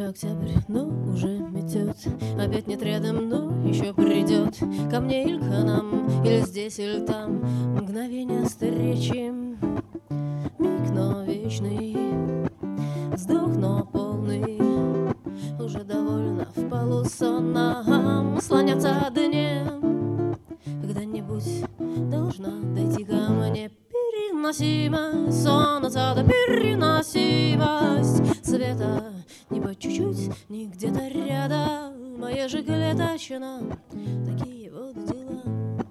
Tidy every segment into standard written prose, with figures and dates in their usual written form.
октябрь, но уже метет. Опять нет рядом, но еще придет. Ко мне или к нам, или здесь, или там. Мгновение встречи, миг, но вечный, вздох, но полный. Уже довольно в полусонном слоняться днем. Когда-нибудь должна дойти ко мне переносимость сон отсада, переносимость света. Не по чуть-чуть, не где-то рядом. Моя же клеточина, такие вот дела.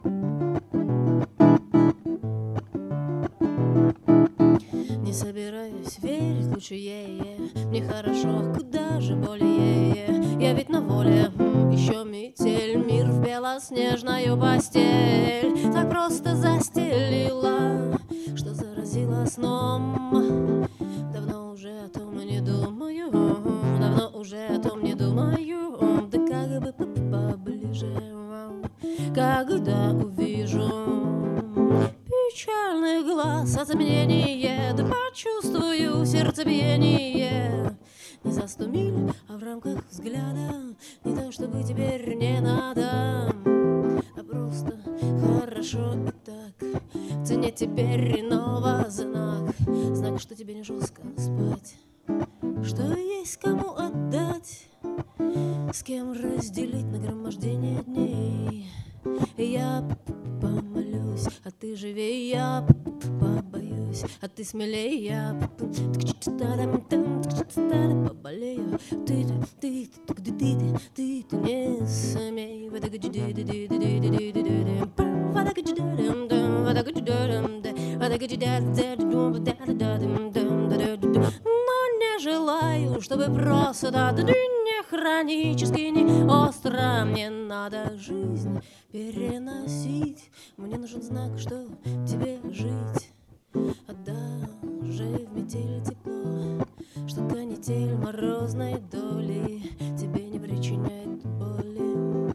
Не собираюсь верить лучше ей. Мне хорошо, куда же более. Я ведь на воле, еще метель. Мир в белоснежную постель так просто застелила, что заразила сном. Давно уже о том не думаю, давно уже о том не думаю. Да как бы поближе, когда увижу печальный глаз, затемнение, да почувствую сердцебиение. Не за 100 миль, а в рамках взгляда. Не то, чтобы теперь не надо, а просто хорошо и так. В цене теперь иного знак. Знак, что тебе не жестко спать, что есть кому отдать, с кем разделить нагромождение дней. Я помолюсь, а ты живей, я побоюсь, а ты смелей, я поболею. Ты не смей. Но не желаю, чтобы просто не хронически, не остро. Мне надо жизнь переносить. Мне нужен знак, что тебе жить. А даже в метели тепло, что канитель морозной доли тебе не причиняет боли.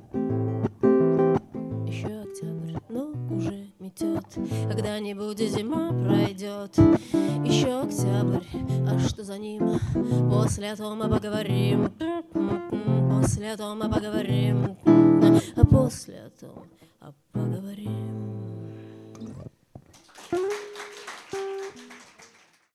Еще октябрь, но уже метет. Когда-нибудь зима пройдет. Еще октябрь, а что за ним? После того мы поговорим. После того мы поговорим. А после того поговорим.